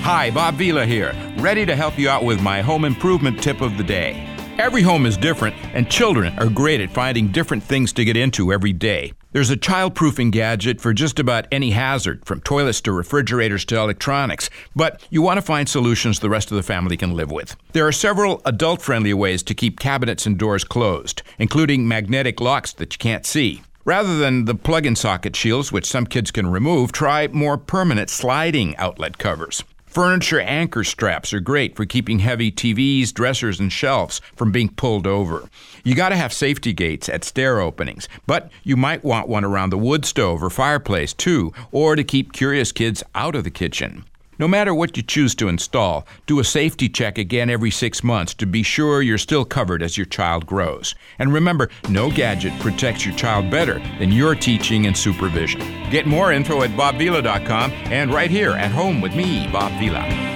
Hi, Bob Vila here, ready to help you out with my home improvement tip of the day. Every home is different, and children are great at finding different things to get into every day. There's a child-proofing gadget for just about any hazard, from toilets to refrigerators to electronics, but you want to find solutions the rest of the family can live with. There are several adult-friendly ways to keep cabinets and doors closed, including magnetic locks that you can't see. Rather than the plug-in socket shields, which some kids can remove, try more permanent sliding outlet covers. Furniture anchor straps are great for keeping heavy TVs, dressers, and shelves from being pulled over. You got to have safety gates at stair openings, but you might want one around the wood stove or fireplace too, or to keep curious kids out of the kitchen. No matter what you choose to install, do a safety check again every 6 months to be sure you're still covered as your child grows. And remember, no gadget protects your child better than your teaching and supervision. Get more info at bobvila.com and right here at home with me, Bob Vila.